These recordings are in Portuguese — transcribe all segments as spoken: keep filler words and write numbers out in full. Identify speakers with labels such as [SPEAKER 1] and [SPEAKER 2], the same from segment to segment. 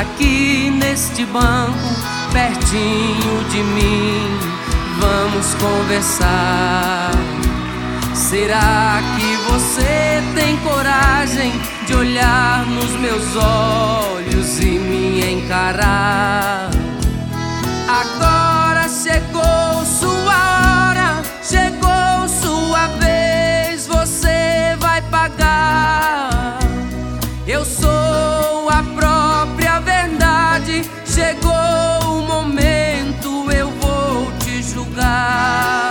[SPEAKER 1] aqui neste banco, pertinho de mim, vamos conversar. Será que você tem coragem de olhar nos meus olhos e me encarar? Agora chegou sua hora, chegou sua vez, você vai pagar. Eu sou a própria verdade, chegou o momento, eu vou te julgar.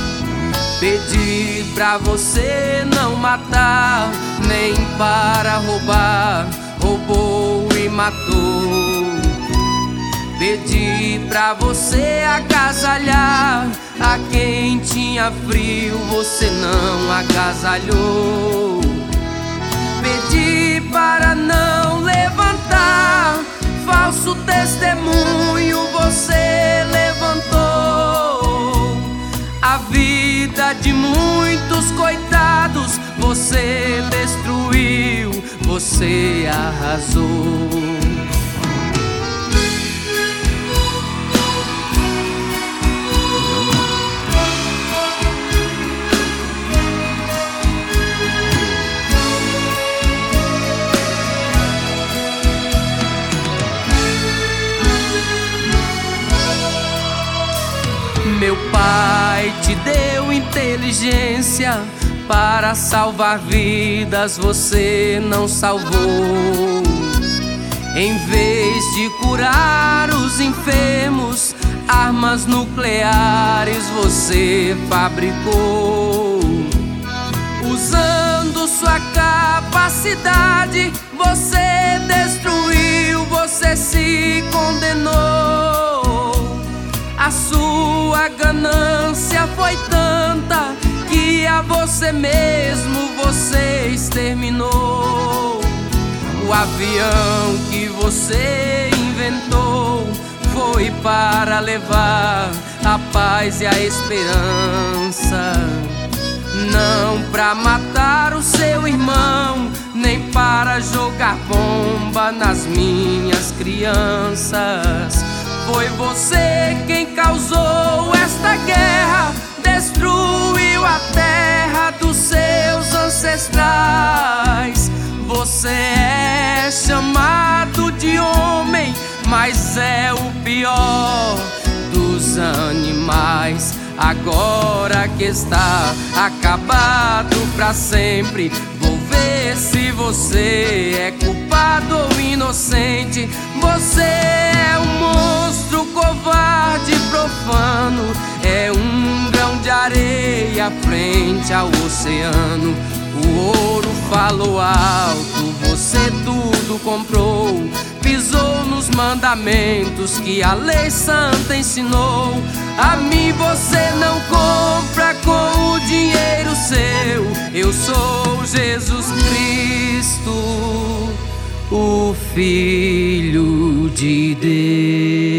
[SPEAKER 1] Pedi pra você não matar, nem para roubar, roubou e matou. Pedi pra você agasalhar a quem tinha frio, você não agasalhou. Pedi para não levantar falso testemunho, você levantou. A vida de muitos coitados você destruiu, você arrasou. Meu pai te deu inteligência para salvar vidas, você não salvou. Em vez de curar os enfermos, armas nucleares você fabricou. Usando sua capacidade, você destruiu, você se condenou. A sua ganância foi tanta que a você mesmo você exterminou. O avião que você inventou foi para levar a paz e a esperança, não para matar o seu irmão, nem para jogar bomba nas minhas crianças. Foi você quem causou esta guerra, destruiu a terra dos seus ancestrais. Você é chamado de homem, mas é o pior dos animais. Agora que está acabado pra sempre, vou ver se você é culpado ou inocente. Você é um monstro covarde, profano, é um grão de areia frente ao oceano. O ouro falou alto, você tudo comprou, pisou nos mandamentos que a lei santa ensinou. A mim você não compra com o dinheiro seu, eu sou Jesus Cristo, o Filho de Deus.